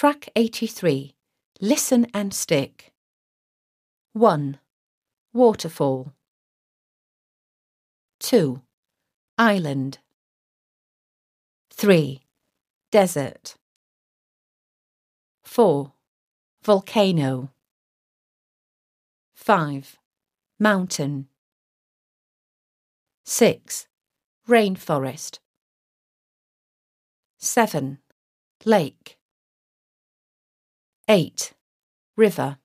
Track 83. Listen and stick. 1. Waterfall. 2. Island. 3. Desert. 4. Volcano. 5. Mountain. 6. Rainforest. 7. Lake. 8. River.